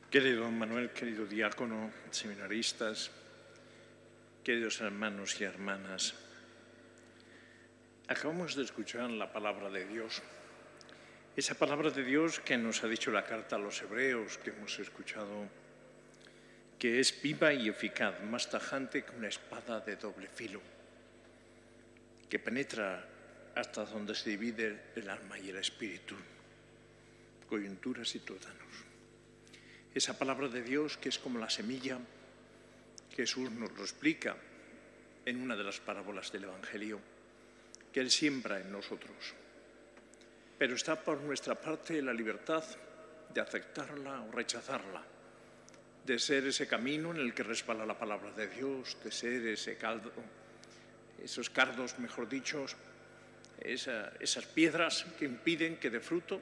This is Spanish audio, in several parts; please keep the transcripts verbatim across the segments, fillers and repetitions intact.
Querido Manuel, querido diácono, seminaristas, queridos hermanos y hermanas, acabamos de escuchar la palabra de Dios. Esa palabra de Dios que nos ha dicho la carta a los hebreos, que hemos escuchado, que es viva y eficaz, más tajante que una espada de doble filo, que penetra hasta donde se divide el alma y el espíritu, coyunturas y tuétanos. Esa palabra de Dios que es como la semilla, Jesús nos lo explica en una de las parábolas del Evangelio, que Él siembra en nosotros. Pero está por nuestra parte la libertad de aceptarla o rechazarla, de ser ese camino en el que resbala la palabra de Dios, de ser ese caldo, esos cardos, mejor dicho, esa, esas piedras que impiden que dé fruto,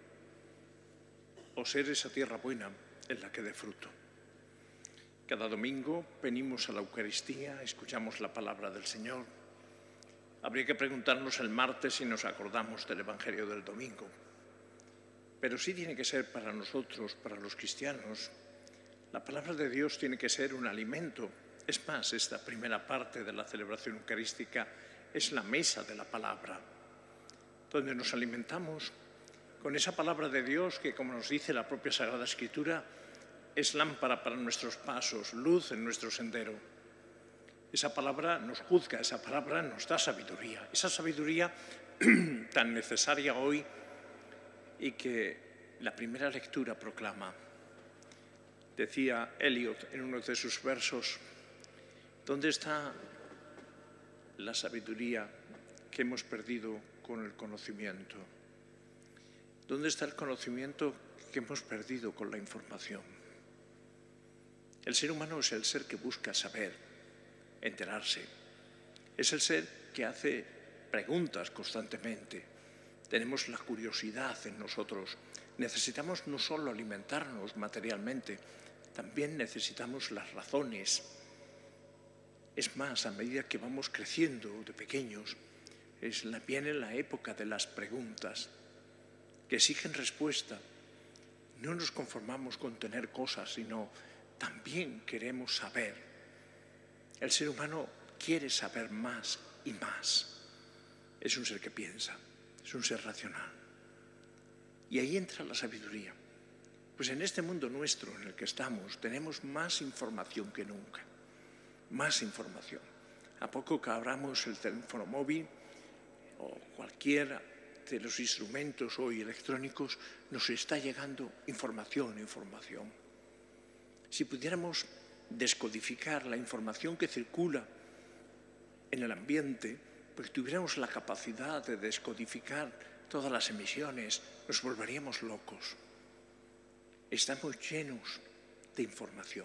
o ser esa tierra buena en la que dé fruto. Cada domingo venimos a la Eucaristía, escuchamos la palabra del Señor. Habría que preguntarnos el martes si nos acordamos del Evangelio del domingo. Pero sí tiene que ser para nosotros, para los cristianos, la palabra de Dios tiene que ser un alimento. Es más, esta primera parte de la celebración eucarística es la mesa de la palabra, donde nos alimentamos con esa palabra de Dios que, como nos dice la propia Sagrada Escritura, es lámpara para nuestros pasos, luz en nuestro sendero. Esa palabra nos juzga, esa palabra nos da sabiduría, esa sabiduría tan necesaria hoy y que la primera lectura proclama. Decía Eliot en uno de sus versos, ¿dónde está la sabiduría que hemos perdido con el conocimiento? ¿Dónde está el conocimiento que hemos perdido con la información? El ser humano es el ser que busca saber, enterarse. Es el ser que hace preguntas constantemente. Tenemos la curiosidad en nosotros. Necesitamos no solo alimentarnos materialmente, también necesitamos las razones. Es más, a medida que vamos creciendo de pequeños, es la, viene la época de las preguntas que exigen respuesta. No nos conformamos con tener cosas, sino también queremos saber. El ser humano quiere saber más y más. Es un ser que piensa, es un ser racional. Y ahí entra la sabiduría. Pues en este mundo nuestro en el que estamos tenemos más información que nunca. Más información. A poco que abramos el teléfono móvil o cualquiera de los instrumentos hoy electrónicos, nos está llegando información, información. Si pudiéramos descodificar la información que circula en el ambiente, pues tuviéramos la capacidad de descodificar todas las emisiones, nos volveríamos locos. Estamos llenos de información,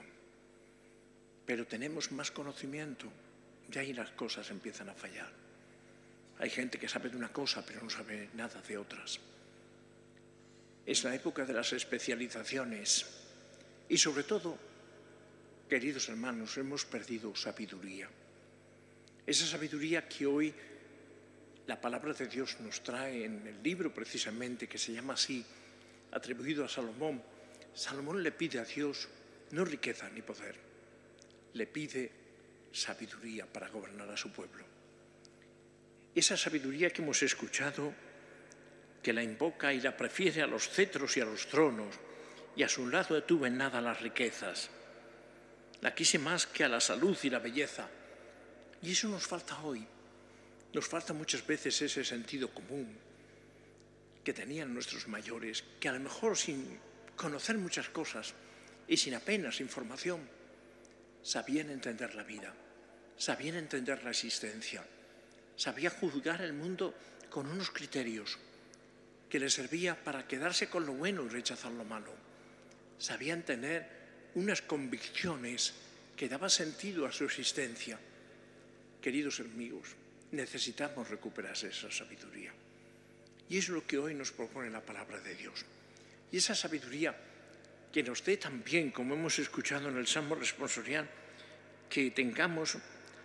pero tenemos más conocimiento y ahí las cosas empiezan a fallar. Hay gente que sabe de una cosa, pero no sabe nada de otras. Es la época de las especializaciones y, sobre todo, queridos hermanos, hemos perdido sabiduría. Esa sabiduría que hoy la palabra de Dios nos trae en el libro precisamente, que se llama así, atribuido a Salomón. Salomón le pide a Dios no riqueza ni poder, le pide sabiduría para gobernar a su pueblo. Esa sabiduría que hemos escuchado, que la invoca y la prefiere a los cetros y a los tronos, y a su lado tuve en nada las riquezas. La quise más que a la salud y la belleza. Y eso nos falta hoy. Nos falta muchas veces ese sentido común que tenían nuestros mayores, que a lo mejor sin conocer muchas cosas y sin apenas información, sabían entender la vida, sabían entender la existencia, sabían juzgar el mundo con unos criterios que les servía para quedarse con lo bueno y rechazar lo malo. Sabían tener unas convicciones que daban sentido a su existencia. Queridos amigos, necesitamos recuperar esa sabiduría. Y es lo que hoy nos propone la palabra de Dios. Y esa sabiduría que nos dé también, como hemos escuchado en el Salmo responsorial, que tengamos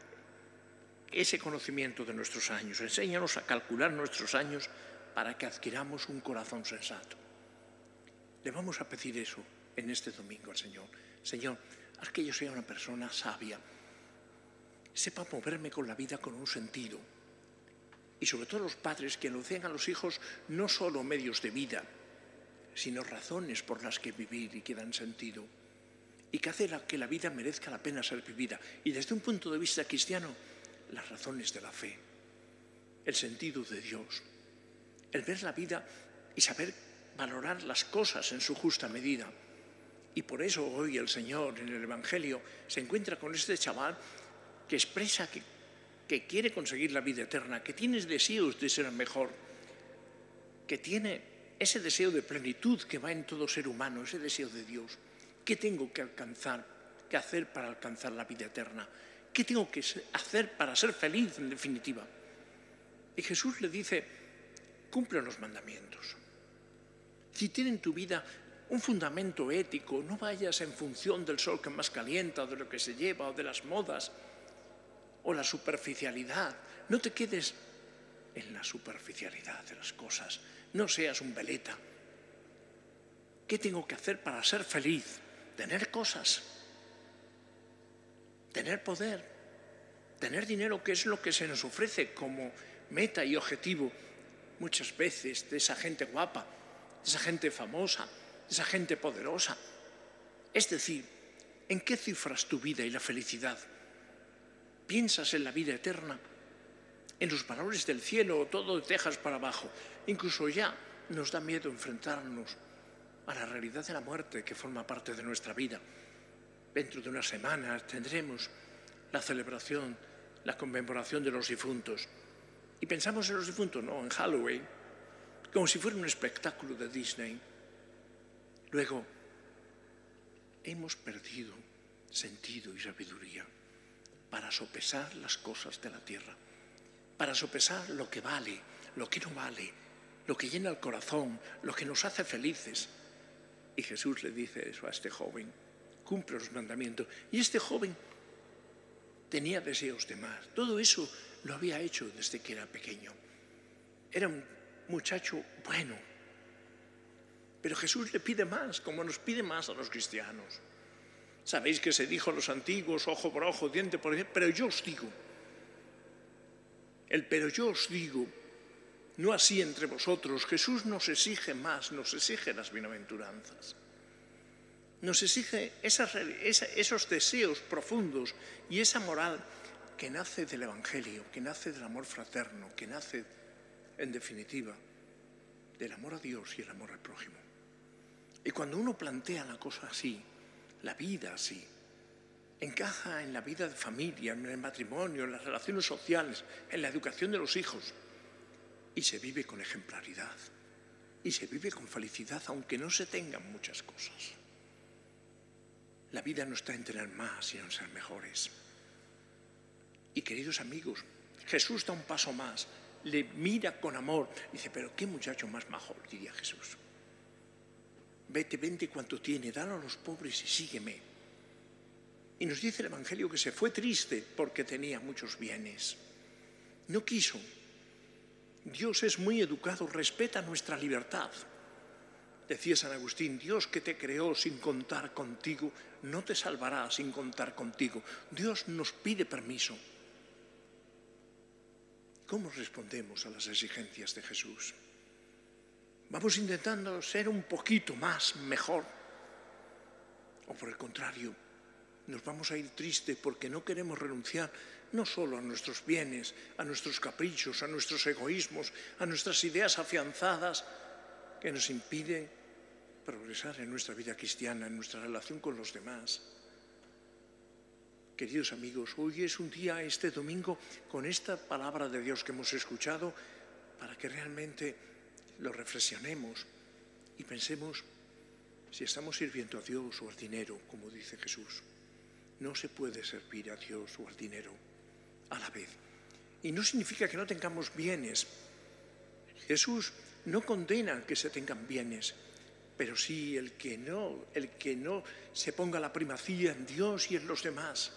ese conocimiento de nuestros años. Enséñanos a calcular nuestros años para que adquiramos un corazón sensato. Le vamos a pedir eso en este domingo al Señor. Señor, haz que yo sea una persona sabia, sepa moverme con la vida con un sentido. Y sobre todo los padres que nos den a los hijos no solo medios de vida, sino razones por las que vivir y que dan sentido. Y que hace que la vida merezca la pena ser vivida. Y desde un punto de vista cristiano, las razones de la fe, el sentido de Dios, el ver la vida y saber valorar las cosas en su justa medida. Y por eso hoy el Señor en el Evangelio se encuentra con este chaval que expresa que, que quiere conseguir la vida eterna, que tiene deseos de ser mejor, que tiene ese deseo de plenitud que va en todo ser humano, ese deseo de Dios. ¿Qué tengo que alcanzar, que hacer para alcanzar la vida eterna? ¿Qué tengo que hacer para ser feliz, en definitiva? Y Jesús le dice, cumple los mandamientos. Si tiene en tu vida un fundamento ético, no vayas en función del sol que más calienta, o de lo que se lleva, o de las modas, o la superficialidad. No te quedes en la superficialidad de las cosas. No seas un veleta. ¿Qué tengo que hacer para ser feliz? Tener cosas, tener poder, tener dinero, que es lo que se nos ofrece como meta y objetivo muchas veces de esa gente guapa, de esa gente famosa, de esa gente poderosa. Es decir, ¿en qué cifras tu vida y la felicidad? ¿Piensas en la vida eterna? ¿En los valores del cielo o todo de tejas para abajo? Incluso ya nos da miedo enfrentarnos a la realidad de la muerte que forma parte de nuestra vida. Dentro de unas semanas tendremos la celebración, la conmemoración de los difuntos. Y pensamos en los difuntos, no, en Halloween, como si fuera un espectáculo de Disney. Luego, hemos perdido sentido y sabiduría para sopesar las cosas de la tierra, para sopesar lo que vale, lo que no vale, lo que llena el corazón, lo que nos hace felices. Y Jesús le dice eso a este joven, cumple los mandamientos. Y este joven tenía deseos de más. Todo eso lo había hecho desde que era pequeño. Era un muchacho bueno. Pero Jesús le pide más, como nos pide más a los cristianos. Sabéis que se dijo a los antiguos, ojo por ojo, diente por diente, pero yo os digo. El pero yo os digo, no así entre vosotros. Jesús nos exige más, nos exige las bienaventuranzas. Nos exige esas, esos deseos profundos y esa moral que nace del Evangelio, que nace del amor fraterno, que nace, en definitiva, del amor a Dios y el amor al prójimo. Y cuando uno plantea la cosa así, la vida así, encaja en la vida de familia, en el matrimonio, en las relaciones sociales, en la educación de los hijos, y se vive con ejemplaridad, y se vive con felicidad, aunque no se tengan muchas cosas. La vida no está en tener más, sino en ser mejores. Y queridos amigos, Jesús da un paso más, le mira con amor, dice, pero qué muchacho más majo, diría Jesús. Vete, vende cuanto tiene, dalo a los pobres y sígueme. Y nos dice el Evangelio que se fue triste porque tenía muchos bienes. No quiso. Dios es muy educado, respeta nuestra libertad. Decía San Agustín, Dios que te creó sin contar contigo, no te salvará sin contar contigo. Dios nos pide permiso. ¿Cómo respondemos a las exigencias de Jesús? ¿Vamos intentando ser un poquito más mejor? ¿O por el contrario, nos vamos a ir tristes porque no queremos renunciar no solo a nuestros bienes, a nuestros caprichos, a nuestros egoísmos, a nuestras ideas afianzadas que nos impiden progresar en nuestra vida cristiana, en nuestra relación con los demás? Queridos amigos, hoy es un día, este domingo, con esta palabra de Dios que hemos escuchado, para que realmente lo reflexionemos y pensemos si estamos sirviendo a Dios o al dinero, como dice Jesús. No se puede servir a Dios o al dinero a la vez. Y no significa que no tengamos bienes. Jesús no condena que se tengan bienes, pero sí el que no, el que no se ponga la primacía en Dios y en los demás.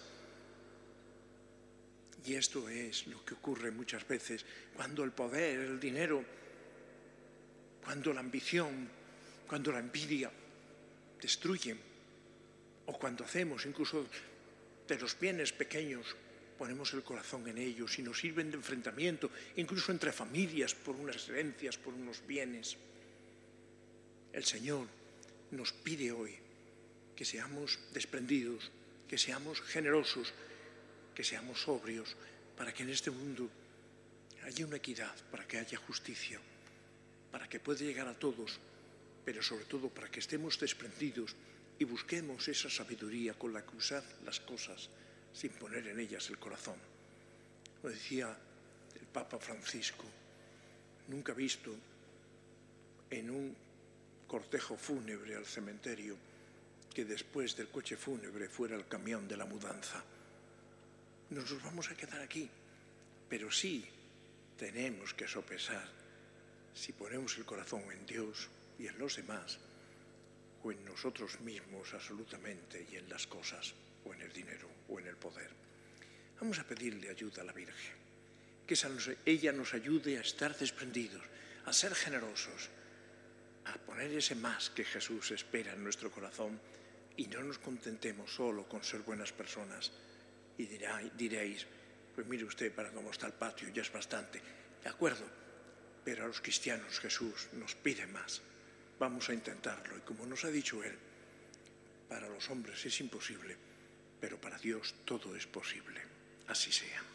Y esto es lo que ocurre muchas veces cuando el poder, el dinero, cuando la ambición, cuando la envidia destruyen, o cuando hacemos incluso de los bienes pequeños, ponemos el corazón en ellos y nos sirven de enfrentamiento, incluso entre familias, por unas herencias, por unos bienes. El Señor nos pide hoy que seamos desprendidos, que seamos generosos, que seamos sobrios, para que en este mundo haya una equidad, para que haya justicia, para que pueda llegar a todos, pero sobre todo para que estemos desprendidos y busquemos esa sabiduría con la que usar las cosas sin poner en ellas el corazón. Lo decía el Papa Francisco, nunca he visto en un cortejo fúnebre al cementerio que después del coche fúnebre fuera el camión de la mudanza. Nos vamos a quedar aquí, pero sí tenemos que sopesar si ponemos el corazón en Dios y en los demás, o en nosotros mismos absolutamente, y en las cosas, o en el dinero, o en el poder. Vamos a pedirle ayuda a la Virgen, que ella nos ayude a estar desprendidos, a ser generosos, a poner ese más que Jesús espera en nuestro corazón, y no nos contentemos solo con ser buenas personas. Y dirá, diréis, pues mire usted, para cómo está el patio ya es bastante. De acuerdo, pero a los cristianos Jesús nos pide más. Vamos a intentarlo, y como nos ha dicho Él, para los hombres es imposible, pero para Dios todo es posible. Así sea.